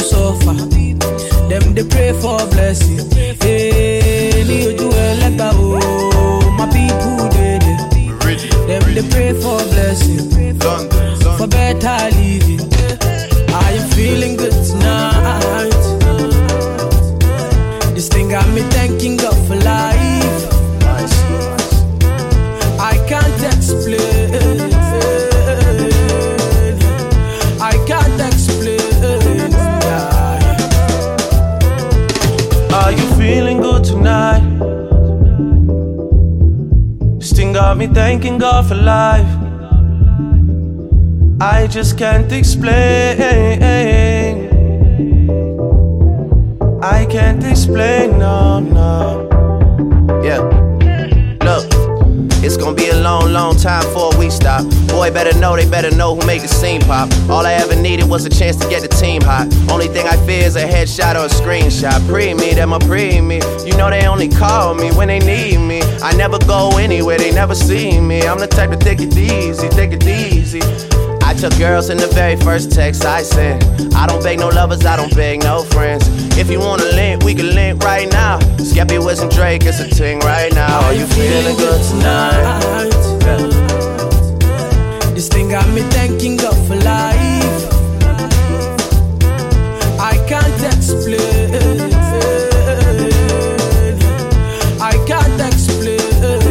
suffer. Them they pray for blessing. Hey, you do like my people they. Them they pray for blessing, for better living. Are you feeling good tonight? This thing got me thanking God for life. I can't explain. I can't explain. Are you feeling good tonight? This thing got me thanking God for life. I just can't explain. I can't explain, no. Yeah, look, it's gonna be a long, long time before we stop. Boy, they better know who make the scene pop. All I ever needed was a chance to get the team hot. Only thing I fear is a headshot or a screenshot. Pre-me, them a pre-me. You know they only call me when they need me. I never go anywhere, they never see me. I'm the type to take it easy, take it easy. I took girls in the very first text I sent. I don't beg no lovers, I don't beg no friends. If you wanna link, we can link right now. Skeppy, Wiz, and Drake, it's a ting right now. Are you feeling good tonight? This thing got me thanking God for life. I can't explain. I can't explain.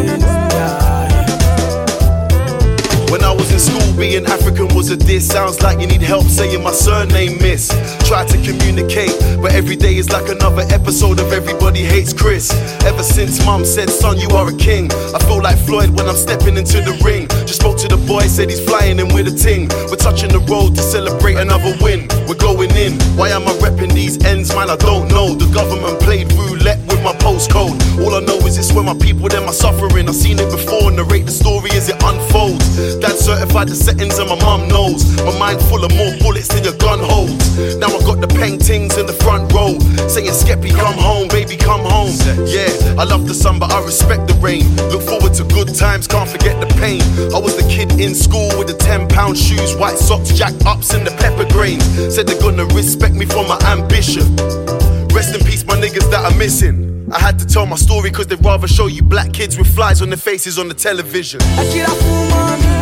When I was in school, being African was a diss. Sounds like you need help saying my surname, miss. Try to communicate, but every day is like another episode of Everybody Hates Chris. Ever since mum said, son, you are a king, I feel like Floyd when I'm stepping into the ring. Just spoke to the boy, said he's flying in with a ting. We're touching the road to celebrate another win. We're going in. Why am I repping these ends, man? I don't know. The government played roulette with my postcode. All I know is it's where my people, them are suffering. I've seen it before, narrate the story as it unfolds. Dad certified the settings and my mum knows. My mind full of more bullets than your gun holds. Now I got the paintings in the front row saying Skeppy, come home, baby, come home. Yeah, I love the sun but I respect the rain. Look forward to good times, can't forget the pain. I was the kid in school with the 10-pound shoes, white socks, jack ups and the pepper grains. Said they're gonna respect me for my ambition. Rest in peace my niggas that are missing. I had to tell my story cause they'd rather show you black kids with flies on their faces on the television.